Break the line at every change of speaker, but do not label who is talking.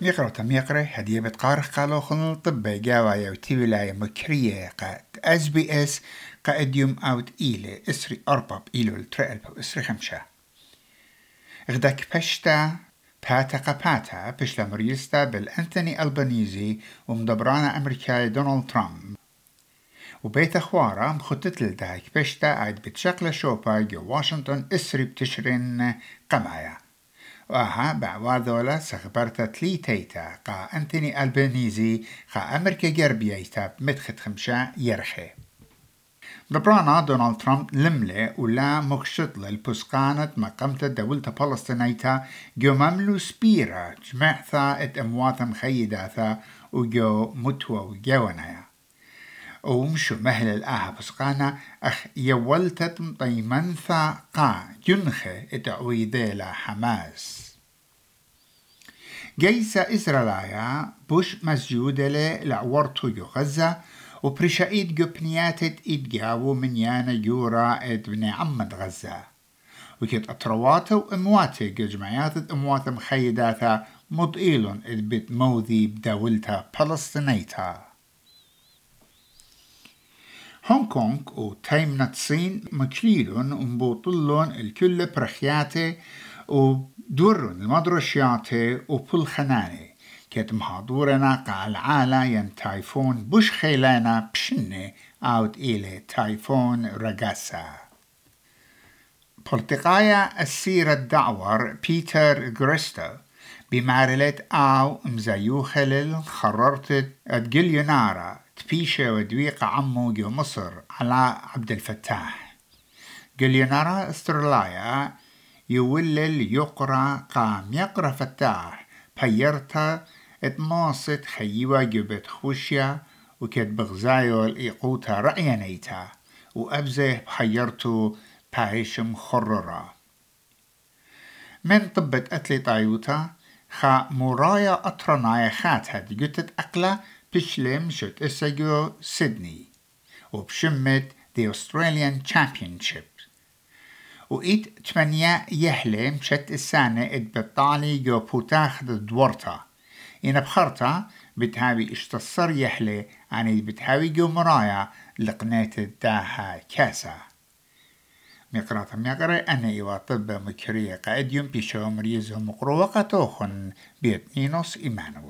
ميقرة هدية بتقارخ قالو خلن طبي جاوايا وتي ولاية مكرية قاد SBS قاديوم اوت إيلي اسري أرباب إيلو الترقل اسري خمشة غداك بشتا باتا بشلا مريستا بالأنتوني ألبانيزي ومدبرانا أمريكاي دونالد ترامب وبيت أخوارا مخطط لداك بشتا عاد بتشكل شوبا جو واشنطن اسري بتشرين قمايا وها بعواذولا سخبرتا تليتيتا قا أنتوني ألبانيزي قا أمريكا جربيتا بمدخت خمشة يرخي دبرانا دونالد ترامب لملي ولا مكشط للبسقانة مقامة دولة فلسطينيتا جو مملو سبيرا جمعثا ات أمواتا مخيداتا وجو متوى وجوانايا ومشو مهل الآها بسقانا أخ يولتت مطيمنثا قا جنخي اتعويديلا حماس جيسا إسرائيليا بوش مسجودة لعورتو جو غزة وبرشايد جو بنياتت إدجاو من يانا جورا إد بني عمد غزة وكيت أطرواتو وإمواتي جو جمعيات إموات مخيداتا مضئيلون إد بيت موذي بدولتا فلسطينيتا هونغ كونغ وتايمنا الصين مكليلون ومبوطلون الكل برخياتي ودورون المدرشياتي وبل خناني كيت محاضورنا قال عالا ين تايفون بوش خيلانا بشنة اوت إلي تايفون رقاسا بلتقايا السيرة الدعور بيتر غريستو بمارلت او مزايو خلل خررت اتجليونارا تبيشة ودويق عمو جو مصر على عبد الفتاح جليونارا استرلايا يولل يقرأ قام يقرأ فتاح بيرتا اتماصت خيوة جبت خوشيا وكت بغزايو الإيقوتا رأيانيتا وأبزه بحيرتو بايش مخررة من طبت أتلي طايوتا خا مرايا أطرنايا خاتها جتت أقلا بشلم شت إساجو سيدني وبشمت The Australian Championship وإيت 8 يهلي مشت السنة اتبطالي جو بوتاخ دورتا إن بخرطة بتهاوي اشتصر يهلي يعني بتهاوي جو مرايا لقنات الداها كاسا مقرأ أنا إيوا طب مكرية قائد يوم بيشو مريزهم مقروقة توخن بيت نينوس إيمانويل